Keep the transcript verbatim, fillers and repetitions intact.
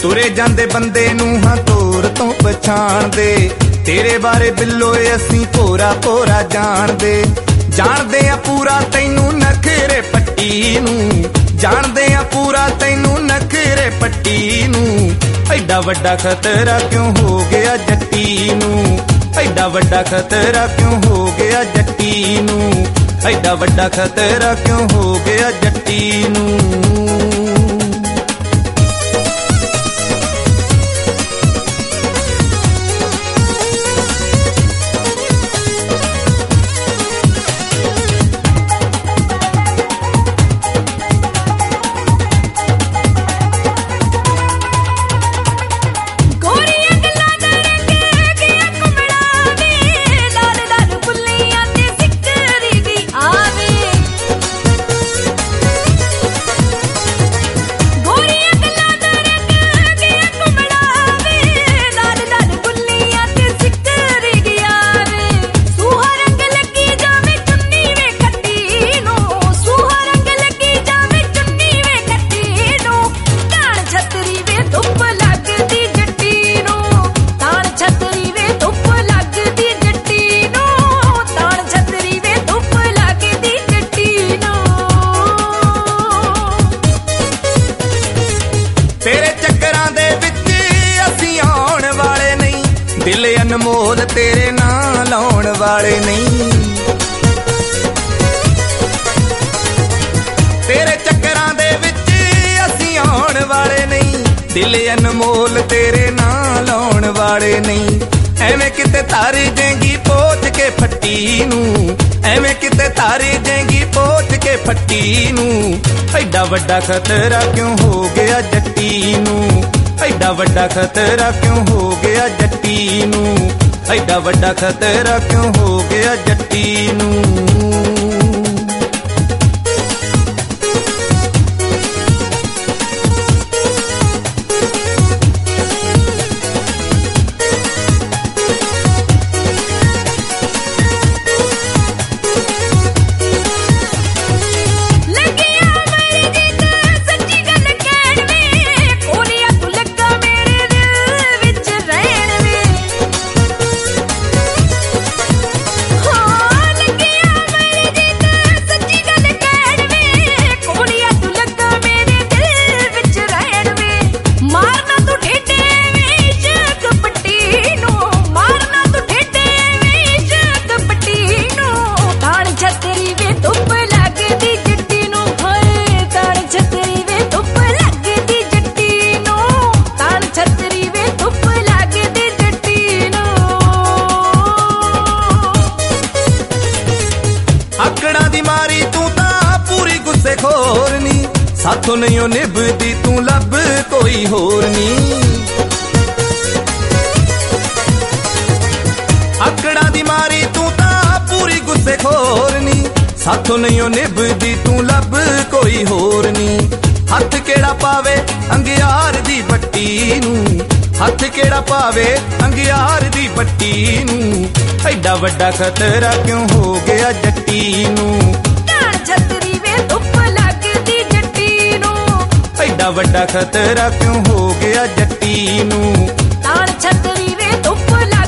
ਤੁਰੇ ਜਾਂਦੇ ਬੰਦੇ ਨੂੰ ਹਾਂ ਤੋਰ ਤੋਂ ਪਛਾਣਦੇ। ਤੇਰੇ ਬਾਰੇ ਬਿੱਲੋਏ ਅਸੀਂ ਭੋਰਾ ਭੋਰਾ ਜਾਣਦੇ। ਜਾਣਦੇ ਆ ਪੂਰਾ ਤੈਨੂੰ ਨਖਰੇ ਪੱਟੀ ਨੂੰ, ਜਾਣਦੇ ਆ ਪੂਰਾ ਤੈਨੂੰ ਨਖਰੇ ਪੱਟੀ ਨੂੰ। ਐਡਾ ਵੱਡਾ ਖਤਰਾ ਕਿਉਂ ਹੋ ਗਿਆ ਜੱਟੀ ਨੂੰ, ਐਡਾ ਵੱਡਾ ਖਤਰਾ ਕਿਉਂ ਹੋ ਗਿਆ ਜੱਟੀ ਨੂੰ, ਐਡਾ ਵੱਡਾ ਖਤਰਾ ਕਿਉਂ ਹੋ ਗਿਆ ਜੱਟੀ ਨੂੰ। ਦਿਲ ਅਨਮੋਲ ਤੇਰੇ ਨਾਂ ਲਾਉਣ ਵਾਲੇ ਨਹੀਂ, ਤੇਰੇ ਚੱਕਰਾਂ ਦੇ ਵਿੱਚ ਅਸੀਂ ਆਉਣ ਵਾਲੇ ਨਹੀਂ। ਦਿਲ ਅਨਮੋਲ ਤੇਰੇ ਨਾਂ ਲਾਉਣ ਵਾਲੇ ਨਹੀਂ। ਐਵੇਂ ਕਿਤੇ ਤਾਰੀ ਦੇਂਗੀ ਪੋਚ ਕੇ ਫੱਟੀ ਨੂੰ, ਐਵੇਂ ਕਿਤੇ ਤਾਰੀ ਦੇਂਗੀ ਪੋਚ ਕੇ ਫੱਟੀ ਨੂੰ। ਐਡਾ ਵੱਡਾ ਖਤਰਾ ਕਿਉਂ ਹੋ ਗਿਆ ਜੱਟੀ ਨੂੰ, ਐਡਾ ਵੱਡਾ ਖਤਰਾ ਕਿਉਂ ਹੋ ਗਿਆ ਜੱਟੀ ਨੂੰ, ਐਡਾ ਵੱਡਾ ਖਤਰਾ ਕਿਉਂ ਹੋ ਗਿਆ ਜੱਟੀ ਨੂੰ। ਆਕੜਾਂ ਦੀ ਮਾਰੀ ਤੂੰ ਤਾਂ ਪੂਰੀ ਗੁੱਸੇ ਖੋਰ ਨੀ, ਸਾਥੋਂ ਨਹੀਂ ਓ ਨਿਭਦੀ ਤੂੰ ਲੱਭ ਕੋਈ ਹੋਰ ਨੀ। ਆਕੜਾਂ ਦੀ ਮਾਰੀ ਤੂੰ ਤਾਂ ਪੂਰੀ ਗੁੱਸੇ ਖੋਰ ਨੀ, ਸਾਥੋਂ ਨਹੀਂ ਓ ਨਿਭਦੀ ਤੂੰ ਲੱਭ ਕੋਈ ਹੋਰ ਨੀ। ਹੱਥ ਕਿਹੜਾ ਪਾਵੇ ਅੰਗਿਆਰ ਦੀ ਬੱਟੀ ਨੂੰ, ਹੱਥ ਕਿਹੜਾ ਪਾਵੇ ਅੰਗਿਆਰ ਦੀ ਬੱਟੀ ਨੂੰ। ਐਡਾ ਵੱਡਾ ਖਤਰਾ ਕਿਉਂ ਹੋ ਗਿਆ ਜੱਟੀ ਨੂੰ, ਢਾਣ ਛਤਰੀ ਵੇ ਧੁੱਪ ਲੱਗਦੀ ਜੱਟੀ ਨੂੰ। ਐਡਾ ਵੱਡਾ ਖਤਰਾ ਕਿਉਂ ਹੋ ਗਿਆ ਜੱਟੀ ਨੂੰ, ਢਾਣ ਛਤਰੀ ਵੇ ਧੁੱਪ